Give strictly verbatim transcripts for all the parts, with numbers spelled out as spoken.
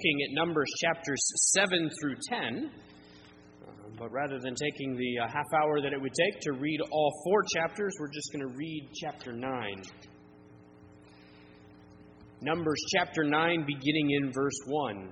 looking at Numbers chapters seven through ten. Uh, but rather than taking the uh, half hour that it would take to read all four chapters, we're just going to read chapter nine. Numbers chapter nine, beginning in verse one.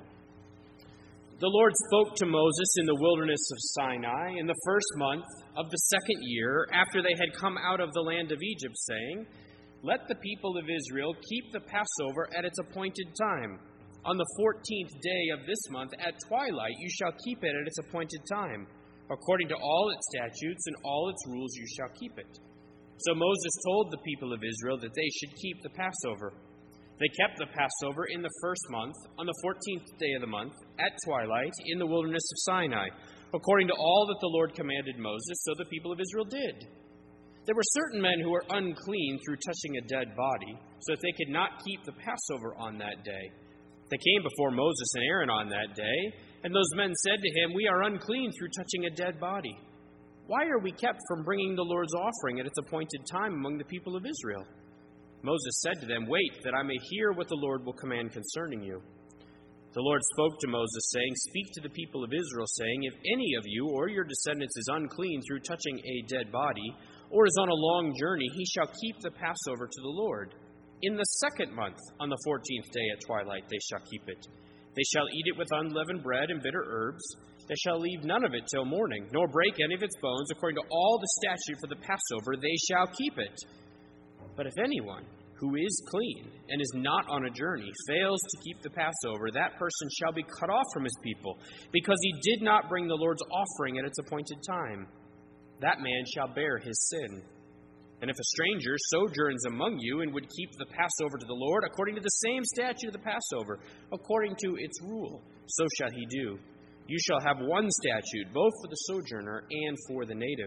The Lord spoke to Moses in the wilderness of Sinai in the first month of the second year after they had come out of the land of Egypt, saying, "Let the people of Israel keep the Passover at its appointed time. On the fourteenth day of this month at twilight you shall keep it at its appointed time. According to all its statutes and all its rules you shall keep it." So Moses told the people of Israel that they should keep the Passover. They kept the Passover in the first month, on the fourteenth day of the month, at twilight, in the wilderness of Sinai, according to all that the Lord commanded Moses, so the people of Israel did. There were certain men who were unclean through touching a dead body, so that they could not keep the Passover on that day. They came before Moses and Aaron on that day, and those men said to him, "We are unclean through touching a dead body. Why are we kept from bringing the Lord's offering at its appointed time among the people of Israel?" Moses said to them, "Wait, that I may hear what the Lord will command concerning you." The Lord spoke to Moses, saying, "Speak to the people of Israel, saying, If any of you or your descendants is unclean through touching a dead body, or is on a long journey, he shall keep the Passover to the Lord. In the second month, on the fourteenth day at twilight, they shall keep it. They shall eat it with unleavened bread and bitter herbs. They shall leave none of it till morning, nor break any of its bones. According to all the statute for the Passover, they shall keep it. But if anyone who is clean and is not on a journey fails to keep the Passover, that person shall be cut off from his people, because he did not bring the Lord's offering at its appointed time. That man shall bear his sin. And if a stranger sojourns among you and would keep the Passover to the Lord, according to the same statute of the Passover, according to its rule, so shall he do. You shall have one statute, both for the sojourner and for the native.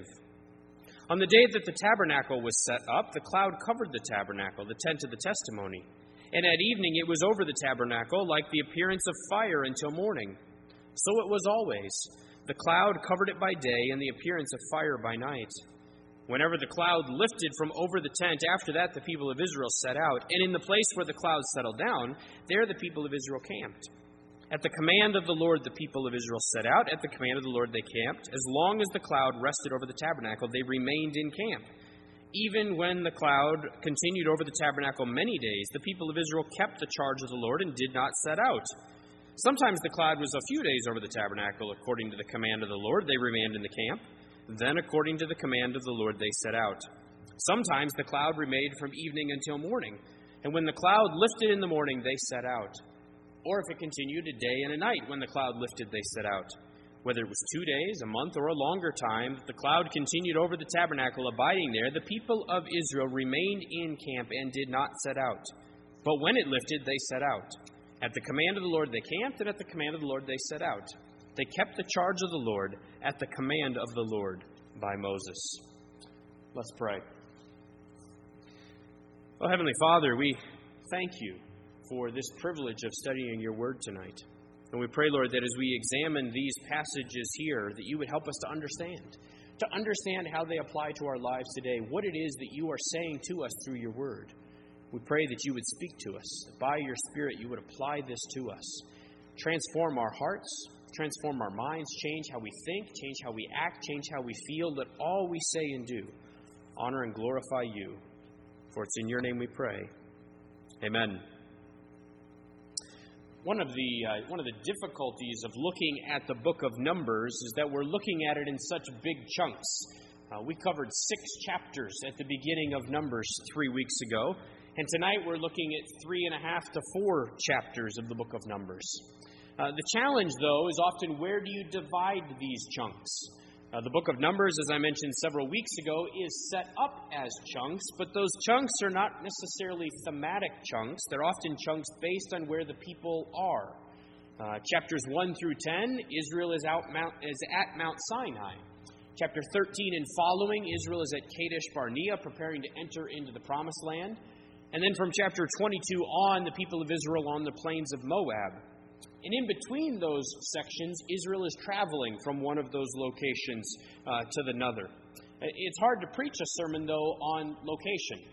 On the day that the tabernacle was set up, the cloud covered the tabernacle, the tent of the testimony. And at evening it was over the tabernacle like the appearance of fire until morning. So it was always. The cloud covered it by day, and the appearance of fire by night. Whenever the cloud lifted from over the tent, after that the people of Israel set out. And in the place where the cloud settled down, there the people of Israel camped. At the command of the Lord, the people of Israel set out. At the command of the Lord, they camped. As long as the cloud rested over the tabernacle, they remained in camp. Even when the cloud continued over the tabernacle many days, the people of Israel kept the charge of the Lord and did not set out. Sometimes the cloud was a few days over the tabernacle. According to the command of the Lord, they remained in the camp. Then, according to the command of the Lord, they set out. Sometimes the cloud remained from evening until morning. And when the cloud lifted in the morning, they set out. Or if it continued a day and a night, when the cloud lifted, they set out. Whether it was two days, a month, or a longer time, the cloud continued over the tabernacle, abiding there. The people of Israel remained in camp and did not set out. But when it lifted, they set out. At the command of the Lord, they camped, and at the command of the Lord, they set out. They kept the charge of the Lord at the command of the Lord by Moses. Let's pray. Oh, Heavenly Father, we thank you for this privilege of studying your word tonight. And we pray, Lord, that as we examine these passages here, that you would help us to understand, to understand how they apply to our lives today, what it is that you are saying to us through your word. We pray that you would speak to us, that by your Spirit you would apply this to us. Transform our hearts, transform our minds, change how we think, change how we act, change how we feel. Let all we say and do honor and glorify you. For it's in your name we pray. Amen. One of the uh, one of the difficulties of looking at the book of Numbers is that we're looking at it in such big chunks. Uh, we covered six chapters at the beginning of Numbers three weeks ago, and tonight we're looking at three and a half to four chapters of the book of Numbers. Uh, the challenge, though, is often where do you divide these chunks? Uh, the book of Numbers, as I mentioned several weeks ago, is set up as chunks, but those chunks are not necessarily thematic chunks. They're often chunks based on where the people are. Uh, chapters one through ten, Israel is, out Mount, is at Mount Sinai. Chapter thirteen and following, Israel is at Kadesh Barnea, preparing to enter into the Promised Land. And then from chapter twenty-two on, the people of Israel on the plains of Moab. And in between those sections, Israel is traveling from one of those locations uh, to another. It's hard to preach a sermon, though, on location.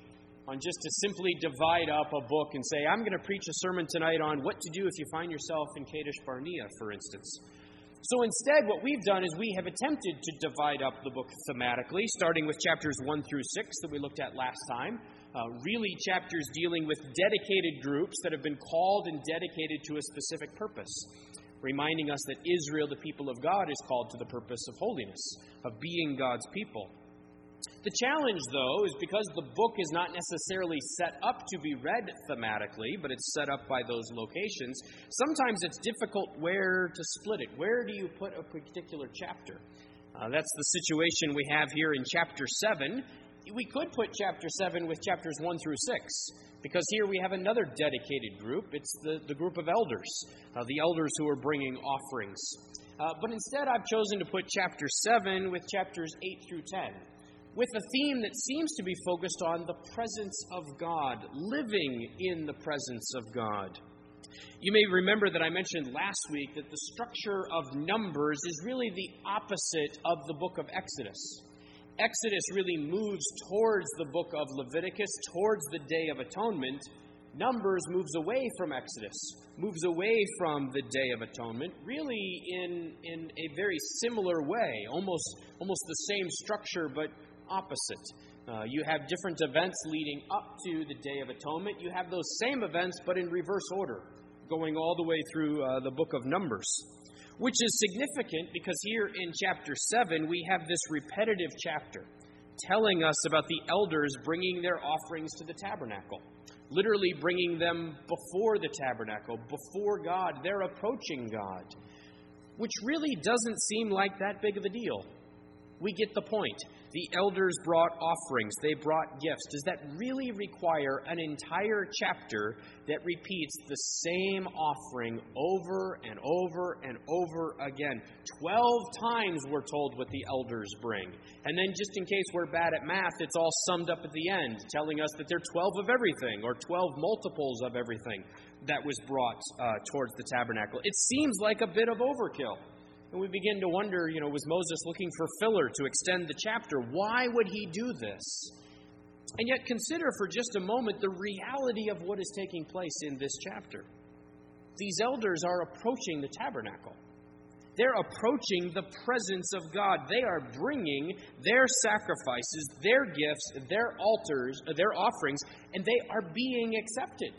on just to simply divide up a book and say, I'm going to preach a sermon tonight on what to do if you find yourself in Kadesh Barnea, for instance. So instead, what we've done is we have attempted to divide up the book thematically, starting with chapters one through six that we looked at last time. Uh, really chapters dealing with dedicated groups that have been called and dedicated to a specific purpose, reminding us that Israel, the people of God, is called to the purpose of holiness, of being God's people. The challenge, though, is because the book is not necessarily set up to be read thematically, but it's set up by those locations, sometimes it's difficult where to split it. Where do you put a particular chapter? Uh, that's the situation we have here in chapter seven. We could put chapter seven with chapters one through six, because here we have another dedicated group. It's the, the group of elders, uh, the elders who are bringing offerings. Uh, but instead, I've chosen to put chapter seven with chapters eight through ten. With a theme that seems to be focused on the presence of God, living in the presence of God. You may remember that I mentioned last week that the structure of Numbers is really the opposite of the book of Exodus. Exodus really moves towards the book of Leviticus, towards the Day of Atonement. Numbers moves away from Exodus, moves away from the Day of Atonement, really in, in a very similar way, almost, almost the same structure, but opposite. Uh, you have different events leading up to the Day of Atonement. You have those same events, but in reverse order, going all the way through uh, the book of Numbers, which is significant because here in chapter seven, we have this repetitive chapter telling us about the elders bringing their offerings to the tabernacle, literally bringing them before the tabernacle, before God. They're approaching God, which really doesn't seem like that big of a deal. We get the point. The elders brought offerings. They brought gifts. Does that really require an entire chapter that repeats the same offering over and over and over again? Twelve times we're told what the elders bring. And then just in case we're bad at math, it's all summed up at the end, telling us that there are twelve of everything, or twelve multiples of everything that was brought uh, towards the tabernacle. It seems like a bit of overkill. And we begin to wonder, you know, was Moses looking for filler to extend the chapter? Why would he do this? And yet consider for just a moment the reality of what is taking place in this chapter. These elders are approaching the tabernacle. They're approaching the presence of God. They are bringing their sacrifices, their gifts, their altars, their offerings, and they are being accepted.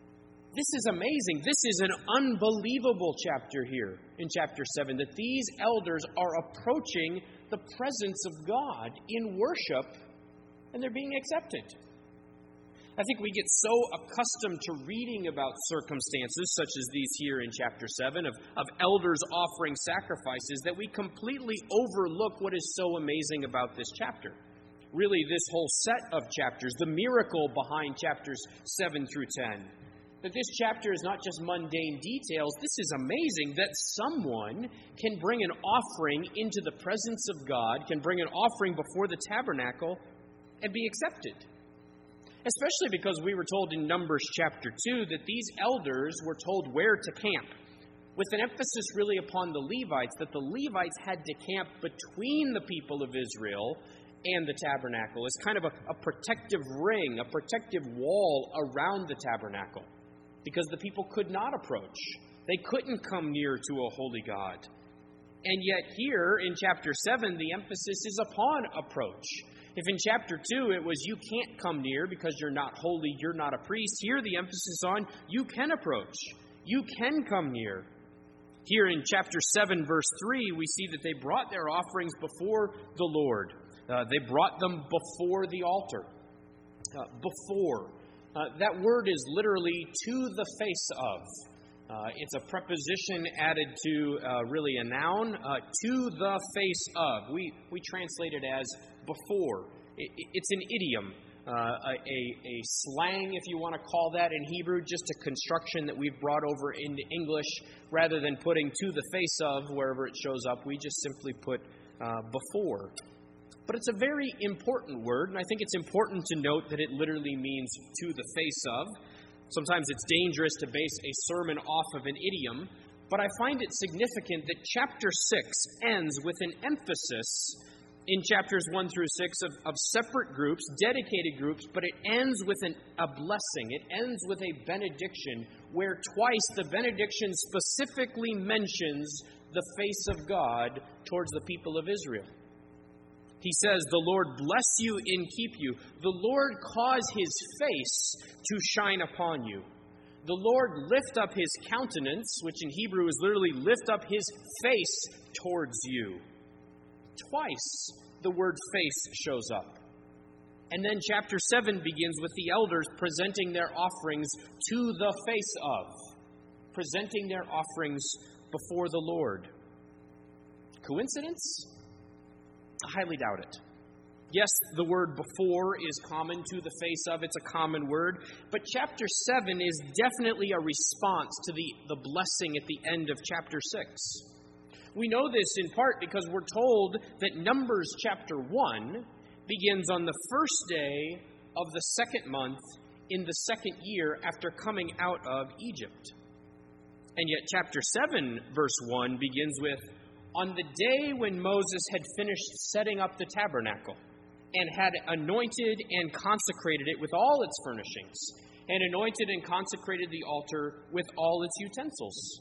This is amazing. This is an unbelievable chapter here in chapter seven, that these elders are approaching the presence of God in worship, and they're being accepted. I think we get so accustomed to reading about circumstances such as these here in chapter seven of, of elders offering sacrifices that we completely overlook what is so amazing about this chapter. Really, this whole set of chapters, the miracle behind chapters seven through ten. That this chapter is not just mundane details. This is amazing that someone can bring an offering into the presence of God, can bring an offering before the tabernacle, and be accepted. Especially because we were told in Numbers chapter two that these elders were told where to camp, with an emphasis really upon the Levites, that the Levites had to camp between the people of Israel and the tabernacle, as kind of a, a protective ring, a protective wall around the tabernacle, because the people could not approach. They couldn't come near to a holy God. And yet here in chapter seven, the emphasis is upon approach. If in chapter two it was you can't come near because you're not holy, you're not a priest, here the emphasis on you can approach. You can come near. Here in chapter seven, verse three, we see that they brought their offerings before the Lord. Uh, they brought them before the altar. Uh, before. Uh, that word is literally to the face of. Uh, it's a preposition added to uh, really a noun, uh, to the face of. We we translate it as before. It, it's an idiom, uh, a, a slang, if you want to call that in Hebrew, just a construction that we've brought over into English. Rather than putting to the face of wherever it shows up, we just simply put uh, before. But it's a very important word, and I think it's important to note that it literally means to the face of. Sometimes it's dangerous to base a sermon off of an idiom, but I find it significant that chapter six ends with an emphasis in chapters one through six of, of separate groups, dedicated groups, but it ends with an, a blessing. It ends with a benediction where twice the benediction specifically mentions the face of God towards the people of Israel. He says, "The Lord bless you and keep you. The Lord cause his face to shine upon you. The Lord lift up his countenance," which in Hebrew is literally lift up his face towards you. Twice the word face shows up. And then chapter seven begins with the elders presenting their offerings to the face of, presenting their offerings before the Lord. Coincidence? I highly doubt it. Yes, the word before is common to the face of. It's a common word. But chapter seven is definitely a response to the, the blessing at the end of chapter six. We know this in part because we're told that Numbers chapter one begins on the first day of the second month in the second year after coming out of Egypt. And yet chapter seven, verse one, begins with, "On the day when Moses had finished setting up the tabernacle, and had anointed and consecrated it with all its furnishings, and anointed and consecrated the altar with all its utensils."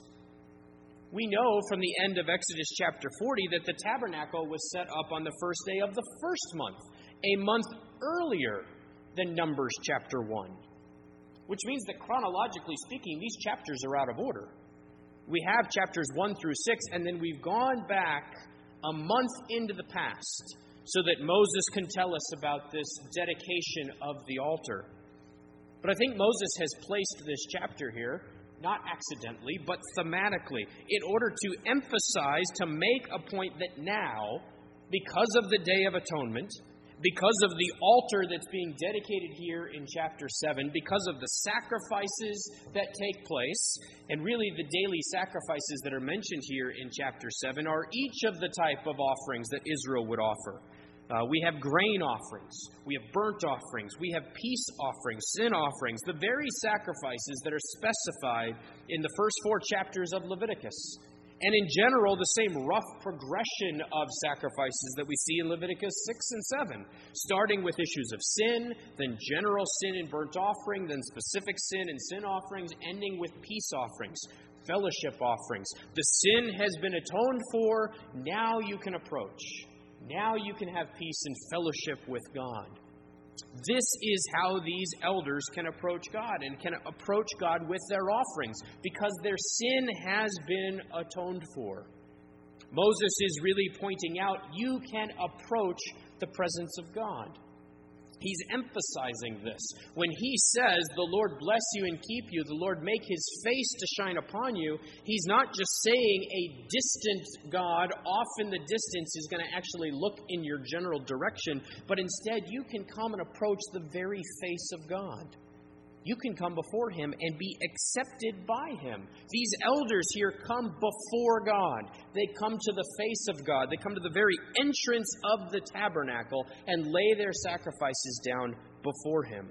We know from the end of Exodus chapter forty that the tabernacle was set up on the first day of the first month, a month earlier than Numbers chapter one. Which means that chronologically speaking, these chapters are out of order. We have chapters one through six, and then we've gone back a month into the past so that Moses can tell us about this dedication of the altar. But I think Moses has placed this chapter here, not accidentally, but thematically, in order to emphasize, to make a point that now, because of the Day of Atonement, because of the altar that's being dedicated here in chapter seven, because of the sacrifices that take place, and really the daily sacrifices that are mentioned here in chapter seven are each of the type of offerings that Israel would offer. Uh, we have grain offerings, we have burnt offerings, we have peace offerings, sin offerings, the very sacrifices that are specified in the first four chapters of Leviticus. And in general, the same rough progression of sacrifices that we see in Leviticus six and seven, starting with issues of sin, then general sin and burnt offering, then specific sin and sin offerings, ending with peace offerings, fellowship offerings. The sin has been atoned for, now you can approach. Now you can have peace and fellowship with God. This is how these elders can approach God and can approach God with their offerings because their sin has been atoned for. Moses is really pointing out you can approach the presence of God. He's emphasizing this. When he says, "The Lord bless you and keep you, the Lord make his face to shine upon you," he's not just saying a distant God off in the distance is going to actually look in your general direction, but instead you can come and approach the very face of God. You can come before him and be accepted by him. These elders here come before God. They come to the face of God. They come to the very entrance of the tabernacle and lay their sacrifices down before him.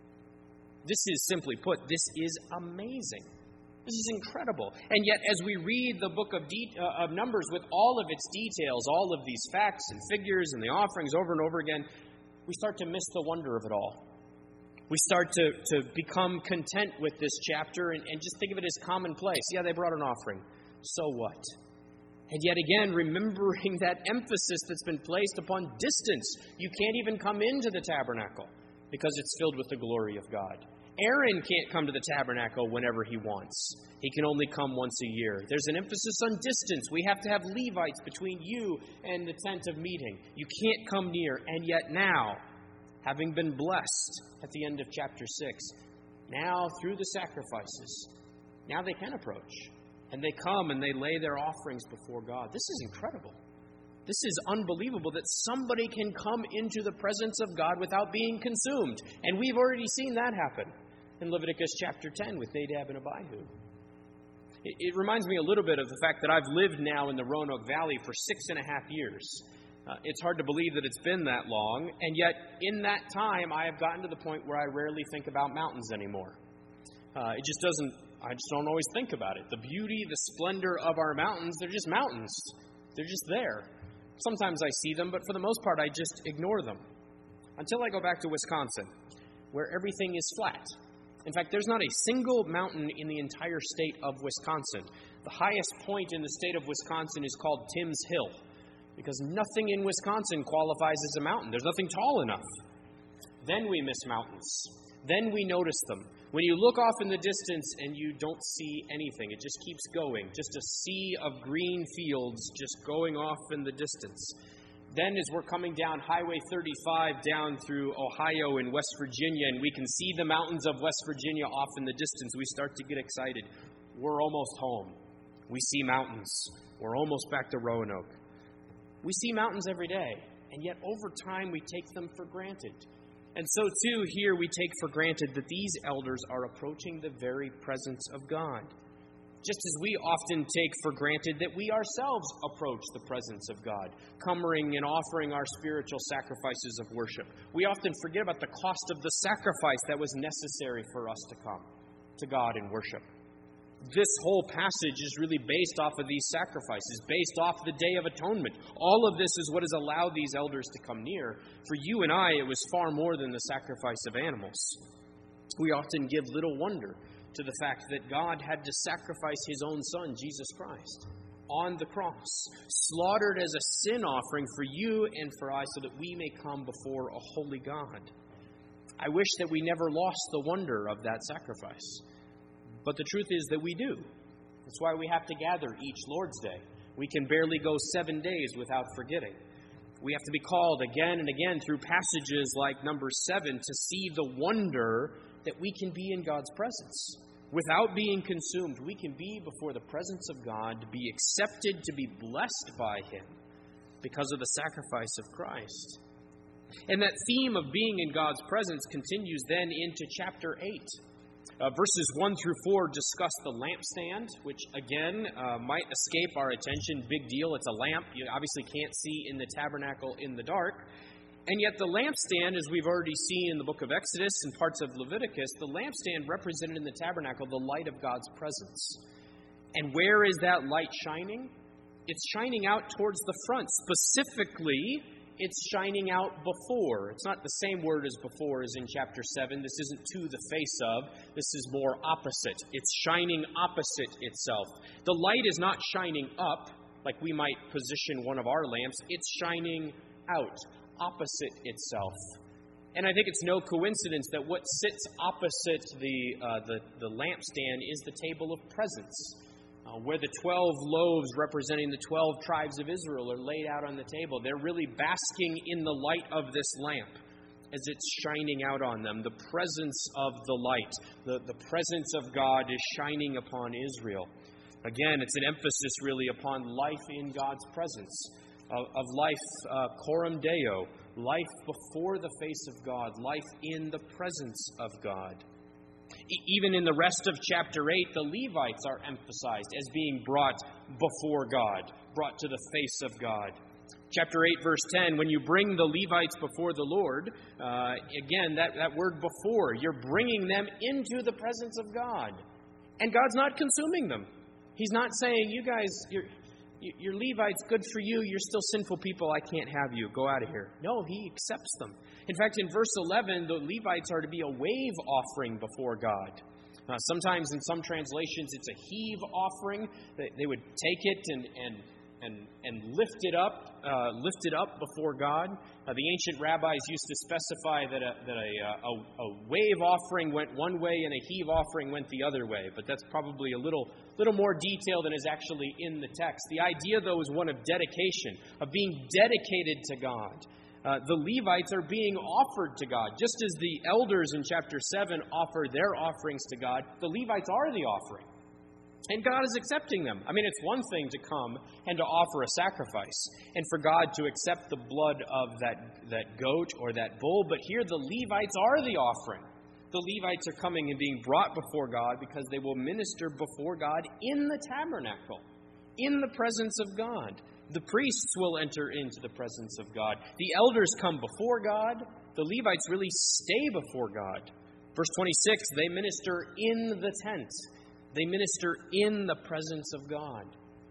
This is, simply put, this is amazing. This is incredible. And yet, as we read the book of, de- uh, of Numbers with all of its details, all of these facts and figures and the offerings over and over again, we start to miss the wonder of it all. We start to, to become content with this chapter and, and just think of it as commonplace. Yeah, they brought an offering. So what? And yet again, remembering that emphasis that's been placed upon distance. You can't even come into the tabernacle because it's filled with the glory of God. Aaron can't come to the tabernacle whenever he wants. He can only come once a year. There's an emphasis on distance. We have to have Levites between you and the tent of meeting. You can't come near. And yet now, having been blessed at the end of chapter six, now through the sacrifices, now they can approach. And they come and they lay their offerings before God. This is incredible. This is unbelievable that somebody can come into the presence of God without being consumed. And we've already seen that happen in Leviticus chapter ten with Nadab and Abihu. It, it reminds me a little bit of the fact that I've lived now in the Roanoke Valley for six and a half years. Uh, it's hard to believe that it's been that long, and yet in that time I have gotten to the point where I rarely think about mountains anymore. Uh, it just doesn't, I just don't always think about it. The beauty, the splendor of our mountains, they're just mountains. They're just there. Sometimes I see them, but for the most part, I just ignore them. Until I go back to Wisconsin, where everything is flat. In fact, there's not a single mountain in the entire state of Wisconsin. The highest point in the state of Wisconsin is called Timms Hill, because nothing in Wisconsin qualifies as a mountain. There's nothing tall enough. Then we miss mountains. Then we notice them. When you look off in the distance and you don't see anything, it just keeps going. Just a sea of green fields just going off in the distance. Then as we're coming down Highway thirty-five down through Ohio and West Virginia, and we can see the mountains of West Virginia off in the distance, we start to get excited. We're almost home. We see mountains. We're almost back to Roanoke. We see mountains every day, and yet over time we take them for granted. And so too here we take for granted that these elders are approaching the very presence of God. Just as we often take for granted that we ourselves approach the presence of God, coming and offering our spiritual sacrifices of worship. We often forget about the cost of the sacrifice that was necessary for us to come to God in worship. This whole passage is really based off of these sacrifices, based off the Day of Atonement. All of this is what has allowed these elders to come near. For you and I, it was far more than the sacrifice of animals. We often give little wonder to the fact that God had to sacrifice His own Son, Jesus Christ, on the cross, slaughtered as a sin offering for you and for I, so that we may come before a holy God. I wish that we never lost the wonder of that sacrifice. But the truth is that we do. That's why we have to gather each Lord's Day. We can barely go seven days without forgetting. We have to be called again and again through passages like number seven to see the wonder that we can be in God's presence. Without being consumed, we can be before the presence of God, to be accepted, to be blessed by Him because of the sacrifice of Christ. And that theme of being in God's presence continues then into chapter eight. Uh, verses one through four discuss the lampstand, which again uh, might escape our attention. Big deal. It's a lamp. You obviously can't see in the tabernacle in the dark. And yet the lampstand, as we've already seen in the book of Exodus and parts of Leviticus, the lampstand represented in the tabernacle the light of God's presence. And where is that light shining? It's shining out towards the front. Specifically, it's shining out before. It's not the same word as before as in chapter seven. This isn't to the face of. This is more opposite. It's shining opposite itself. The light is not shining up like we might position one of our lamps. It's shining out, opposite itself. And I think it's no coincidence that what sits opposite the uh, the, the lampstand is the table of presence, uh, where the twelve loaves representing the twelve tribes of Israel are laid out on the table. They're really basking in the light of this lamp as it's shining out on them. The presence of the light, the, the presence of God is shining upon Israel. Again, it's an emphasis really upon life in God's presence, of, of life uh, coram Deo, life before the face of God, life in the presence of God. E- even in the rest of chapter eight, the Levites are emphasized as being brought before God, brought to the face of God. Chapter eight, verse ten, when you bring the Levites before the Lord, uh, again, that, that word before, you're bringing them into the presence of God. And God's not consuming them. He's not saying, you guys, you're, you're Levites, good for you, you're still sinful people, I can't have you, go out of here. No, He accepts them. In fact, in verse eleven, the Levites are to be a wave offering before God. Uh, sometimes in some translations it's a heave offering. They, they would take it and and and and lift it up, uh, lift it up before God. Uh, the ancient rabbis used to specify that a that a, a a wave offering went one way and a heave offering went the other way. But that's probably a little little more detail than is actually in the text. The idea, though, is one of dedication, of being dedicated to God. Uh, the Levites are being offered to God. Just as the elders in chapter seven offer their offerings to God, the Levites are the offering. And God is accepting them. I mean, it's one thing to come and to offer a sacrifice, and for God to accept the blood of that, that goat or that bull, but here the Levites are the offering. The Levites are coming and being brought before God because they will minister before God in the tabernacle, in the presence of God. The priests will enter into the presence of God. The elders come before God. The Levites really stay before God. Verse twenty-six, they minister in the tent. They minister in the presence of God.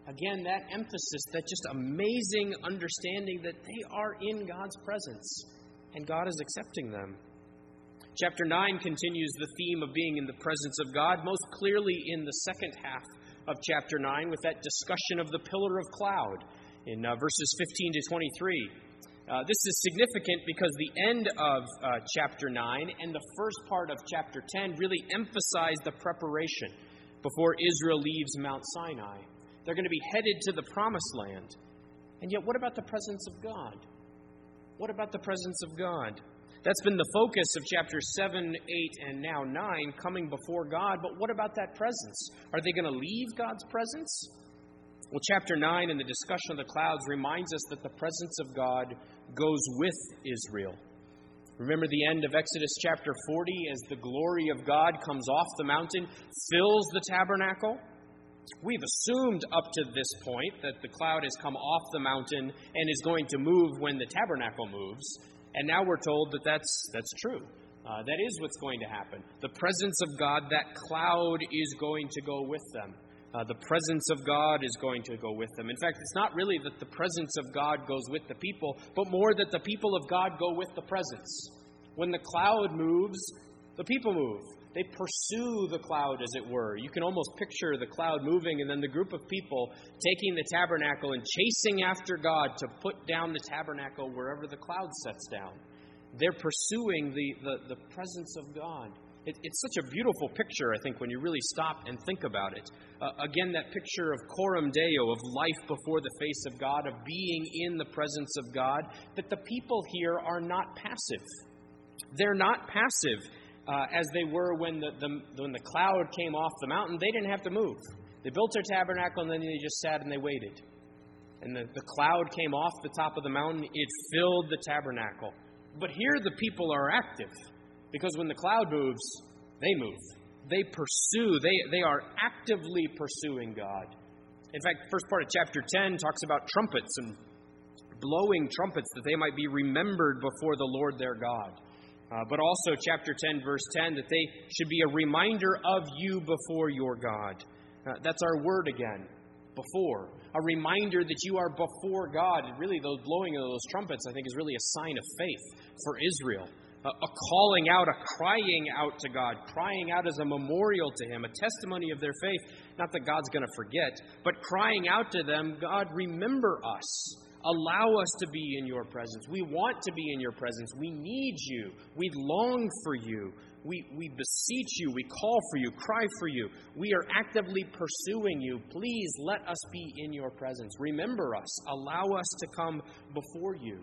Again, that emphasis, that just amazing understanding that they are in God's presence and God is accepting them. Chapter nine continues the theme of being in the presence of God, most clearly in the second half of chapter nine with that discussion of the pillar of cloud in uh, verses fifteen to twenty-three. Uh, this is significant because the end of uh, chapter nine and the first part of chapter ten really emphasize the preparation before Israel leaves Mount Sinai. They're going to be headed to the promised land. And yet, what about the presence of God? What about the presence of God? That's been the focus of chapters seven, eight, and now nine, coming before God. But what about that presence? Are they going to leave God's presence? Well, chapter nine and the discussion of the clouds reminds us that the presence of God goes with Israel. Remember the end of Exodus chapter forty as the glory of God comes off the mountain, fills the tabernacle? We've assumed up to this point that the cloud has come off the mountain and is going to move when the tabernacle moves. And now we're told that that's, that's true. Uh, that is what's going to happen. The presence of God, that cloud is going to go with them. Uh, the presence of God is going to go with them. In fact, it's not really that the presence of God goes with the people, but more that the people of God go with the presence. When the cloud moves, the people move. They pursue the cloud, as it were. You can almost picture the cloud moving and then the group of people taking the tabernacle and chasing after God to put down the tabernacle wherever the cloud sets down. They're pursuing the, the, the presence of God. It, it's such a beautiful picture, I think, when you really stop and think about it. Uh, again, that picture of coram deo, of life before the face of God, of being in the presence of God, that the people here are not passive. They're not passive. Uh, as they were when the, the when the cloud came off the mountain. They didn't have to move. They built their tabernacle and then they just sat and they waited. And the, the cloud came off the top of the mountain. It filled the tabernacle. But here the people are active because when the cloud moves, they move. They pursue. They, they are actively pursuing God. In fact, the first part of chapter ten talks about trumpets and blowing trumpets that they might be remembered before the Lord their God. Uh, but also chapter ten, verse ten, that they should be a reminder of you before your God. Uh, that's our word again, before. A reminder that you are before God. And really, those blowing of those trumpets, I think, is really a sign of faith for Israel. Uh, a calling out, a crying out to God, crying out as a memorial to Him, a testimony of their faith. Not that God's going to forget, but crying out to them, God, remember us. Allow us to be in your presence. We want to be in your presence. We need you. We long for you. We, we beseech you. We call for you, cry for you. We are actively pursuing you. Please let us be in your presence. Remember us. Allow us to come before you.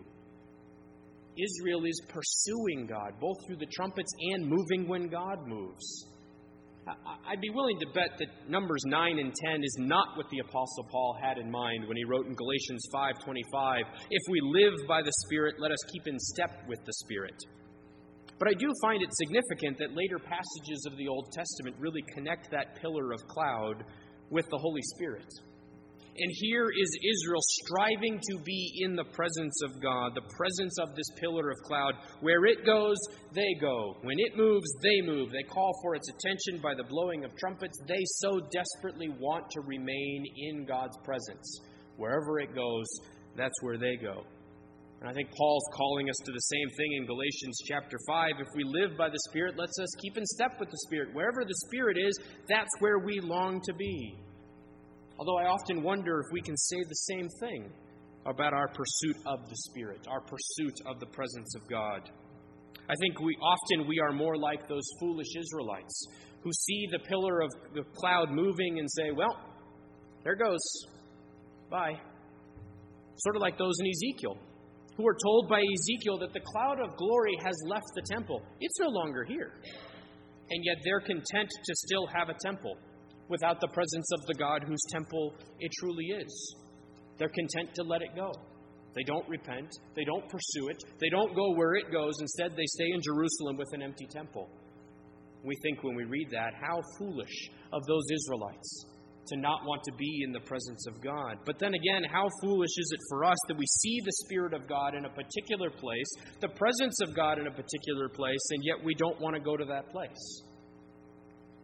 Israel is pursuing God, both through the trumpets and moving when God moves. I'd be willing to bet that Numbers nine and ten is not what the Apostle Paul had in mind when he wrote in Galatians five twenty-five, if we live by the Spirit, let us keep in step with the Spirit. But I do find it significant that later passages of the Old Testament really connect that pillar of cloud with the Holy Spirit. And here is Israel striving to be in the presence of God, the presence of this pillar of cloud. Where it goes, they go. When it moves, they move. They call for its attention by the blowing of trumpets. They so desperately want to remain in God's presence. Wherever it goes, that's where they go. And I think Paul's calling us to the same thing in Galatians chapter five. If we live by the Spirit, let's us keep in step with the Spirit. Wherever the Spirit is, that's where we long to be. Although I often wonder if we can say the same thing about our pursuit of the Spirit, our pursuit of the presence of God. I think we often we are more like those foolish Israelites who see the pillar of the cloud moving and say, well, there goes. Bye. Sort of like those in Ezekiel, who are told by Ezekiel that the cloud of glory has left the temple. It's no longer here. And yet they're content to still have a temple without the presence of the God whose temple it truly is. They're content to let it go. They don't repent. They don't pursue it. They don't go where it goes. Instead, they stay in Jerusalem with an empty temple. We think when we read that, how foolish of those Israelites to not want to be in the presence of God. But then again, how foolish is it for us that we see the Spirit of God in a particular place, the presence of God in a particular place, and yet we don't want to go to that place?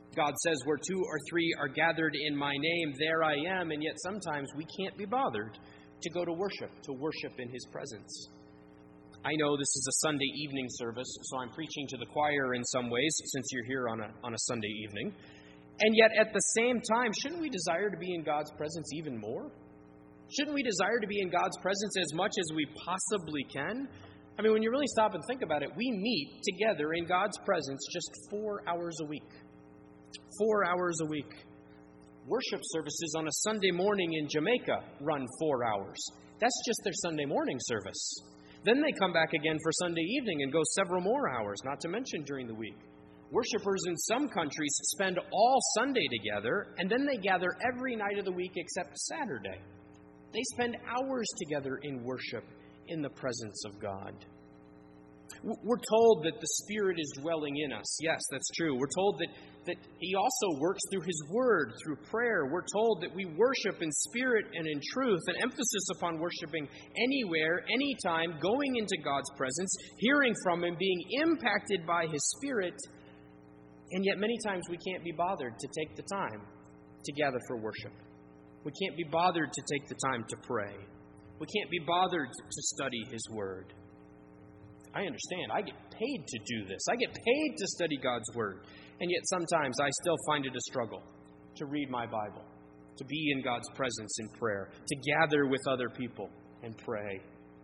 God says, where two or three are gathered in my name, there I am. And yet sometimes we can't be bothered to go to worship, to worship in his presence. I know this is a Sunday evening service, so I'm preaching to the choir in some ways, since you're here on a, on a Sunday evening. And yet at the same time, shouldn't we desire to be in God's presence even more? Shouldn't we desire to be in God's presence as much as we possibly can? I mean, when you really stop and think about it, we meet together in God's presence just four hours a week. Four hours a week. Worship services on a Sunday morning in Jamaica run four hours. That's just their Sunday morning service. Then they come back again for Sunday evening and go several more hours, not to mention during the week. Worshippers in some countries spend all Sunday together, and then they gather every night of the week except Saturday. They spend hours together in worship in the presence of God. We're told that the Spirit is dwelling in us. Yes, that's true. We're told that, that He also works through His Word, through prayer. We're told that we worship in spirit and in truth, an emphasis upon worshiping anywhere, anytime, going into God's presence, hearing from Him, being impacted by His Spirit. And yet many times we can't be bothered to take the time to gather for worship. We can't be bothered to take the time to pray. We can't be bothered to study His Word. I understand. I get paid to do this. I get paid to study God's Word. And yet sometimes I still find it a struggle to read my Bible, to be in God's presence in prayer, to gather with other people and pray.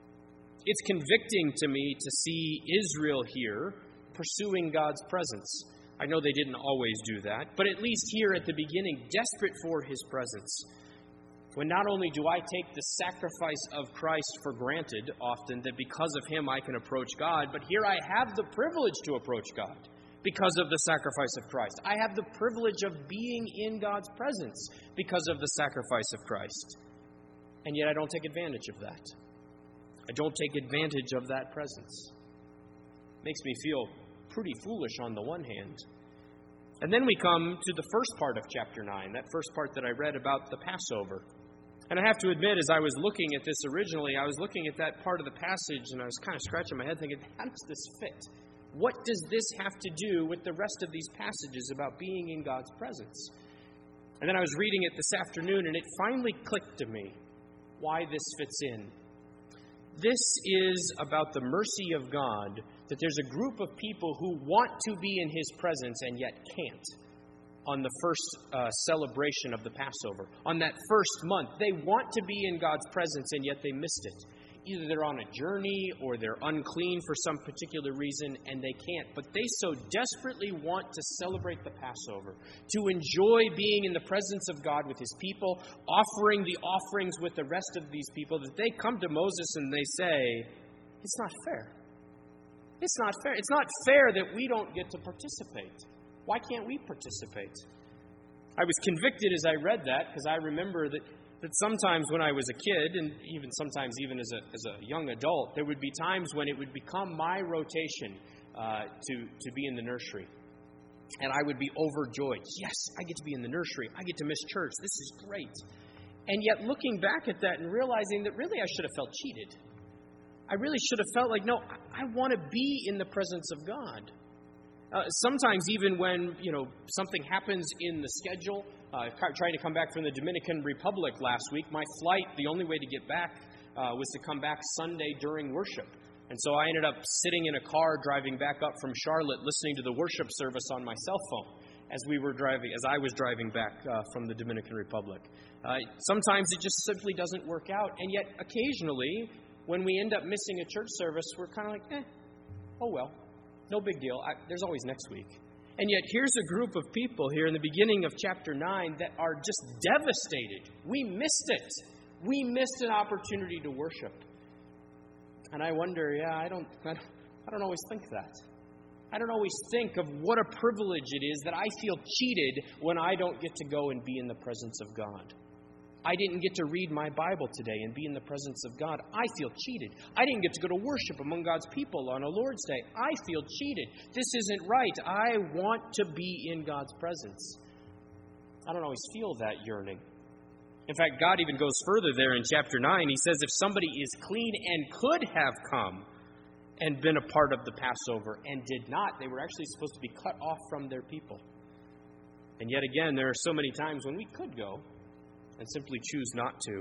It's convicting to me to see Israel here pursuing God's presence. I know they didn't always do that, but at least here at the beginning, desperate for His presence. When not only do I take the sacrifice of Christ for granted often, that because of Him I can approach God, but here I have the privilege to approach God because of the sacrifice of Christ. I have the privilege of being in God's presence because of the sacrifice of Christ. And yet I don't take advantage of that. I don't take advantage of that presence. Makes me feel pretty foolish on the one hand. And then we come to the first part of chapter nine, that first part that I read about the Passover. And I have to admit, as I was looking at this originally, I was looking at that part of the passage and I was kind of scratching my head thinking, how does this fit? What does this have to do with the rest of these passages about being in God's presence? And then I was reading it this afternoon and it finally clicked to me why this fits in. This is about the mercy of God, that there's a group of people who want to be in His presence and yet can't. On the first uh, celebration of the Passover, on that first month, they want to be in God's presence and yet they missed it. Either they're on a journey or they're unclean for some particular reason and they can't. But they so desperately want to celebrate the Passover, to enjoy being in the presence of God with His people, offering the offerings with the rest of these people, that they come to Moses and they say, it's not fair. It's not fair. It's not fair that we don't get to participate. Why can't we participate? I was convicted as I read that because I remember that, that sometimes when I was a kid, and even sometimes even as a, as a young adult, there would be times when it would become my rotation uh, to, to be in the nursery. And I would be overjoyed. Yes, I get to be in the nursery. I get to miss church. This is great. And yet looking back at that and realizing that really I should have felt cheated. I really should have felt like, no, I, I want to be in the presence of God. Uh, sometimes even when, you know, something happens in the schedule, uh, trying to come back from the Dominican Republic last week, my flight, the only way to get back uh, was to come back Sunday during worship. And so I ended up sitting in a car driving back up from Charlotte, listening to the worship service on my cell phone as we were driving, as I was driving back uh, from the Dominican Republic. Uh, sometimes it just simply doesn't work out. And yet occasionally, when we end up missing a church service, we're kind of like, eh, oh well. No big deal. I, there's always next week. And yet here's a group of people here in the beginning of chapter nine that are just devastated. We missed it. We missed an opportunity to worship. And I wonder, yeah, I don't, I don't always think that. I don't always think of what a privilege it is that I feel cheated when I don't get to go and be in the presence of God. I didn't get to read my Bible today and be in the presence of God. I feel cheated. I didn't get to go to worship among God's people on a Lord's Day. I feel cheated. This isn't right. I want to be in God's presence. I don't always feel that yearning. In fact, God even goes further there in chapter nine. He says if somebody is clean and could have come and been a part of the Passover and did not, they were actually supposed to be cut off from their people. And yet again, there are so many times when we could go and simply choose not to.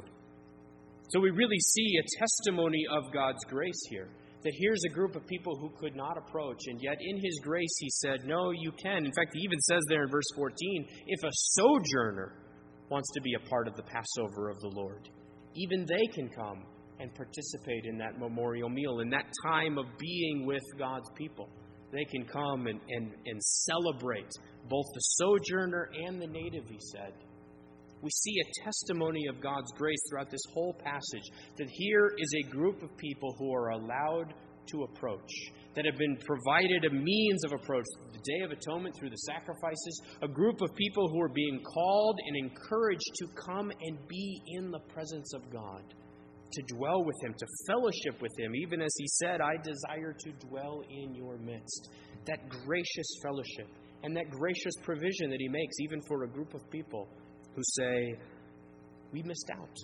So we really see a testimony of God's grace here. That here's a group of people who could not approach, and yet in His grace He said, no, you can. In fact, He even says there in verse fourteen, if a sojourner wants to be a part of the Passover of the Lord, even they can come and participate in that memorial meal, in that time of being with God's people. They can come and, and, and celebrate both the sojourner and the native, He said. We see a testimony of God's grace throughout this whole passage, that here is a group of people who are allowed to approach, that have been provided a means of approach, the Day of Atonement through the sacrifices, a group of people who are being called and encouraged to come and be in the presence of God, to dwell with Him, to fellowship with Him, even as He said, I desire to dwell in your midst. That gracious fellowship and that gracious provision that He makes even for a group of people who say, we missed out.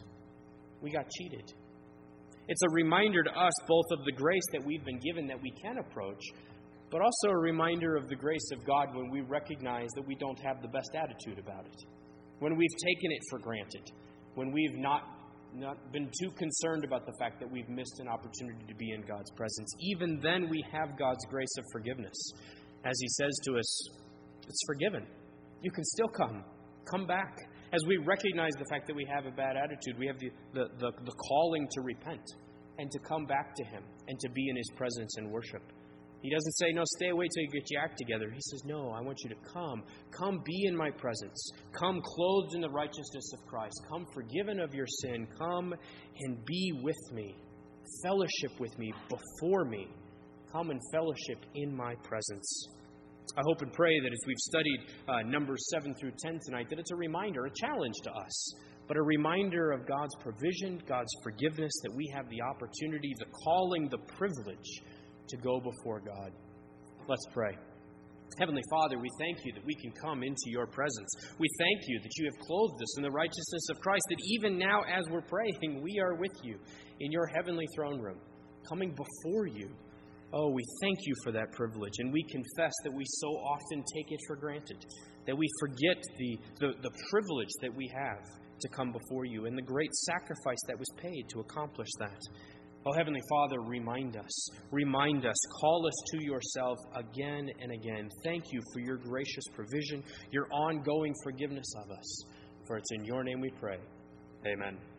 We got cheated. It's a reminder to us both of the grace that we've been given that we can approach, but also a reminder of the grace of God when we recognize that we don't have the best attitude about it. When we've taken it for granted. When we've not, not been too concerned about the fact that we've missed an opportunity to be in God's presence. Even then we have God's grace of forgiveness. As He says to us, it's forgiven. You can still come. Come back. As we recognize the fact that we have a bad attitude, we have the, the, the, the calling to repent and to come back to Him and to be in His presence and worship. He doesn't say, no, stay away till you get your act together. He says, no, I want you to come. Come be in my presence. Come clothed in the righteousness of Christ. Come forgiven of your sin. Come and be with me. Fellowship with me before me. Come and fellowship in my presence. I hope and pray that as we've studied uh, Numbers seven through ten tonight, that it's a reminder, a challenge to us, but a reminder of God's provision, God's forgiveness, that we have the opportunity, the calling, the privilege to go before God. Let's pray. Heavenly Father, we thank you that we can come into your presence. We thank you that you have clothed us in the righteousness of Christ, that even now as we're praying, we are with you in your heavenly throne room, coming before you. Oh, we thank you for that privilege, and we confess that we so often take it for granted, that we forget the, the, the privilege that we have to come before you and the great sacrifice that was paid to accomplish that. Oh, Heavenly Father, remind us, remind us, call us to yourself again and again. Thank you for your gracious provision, your ongoing forgiveness of us. For it's in your name we pray. Amen.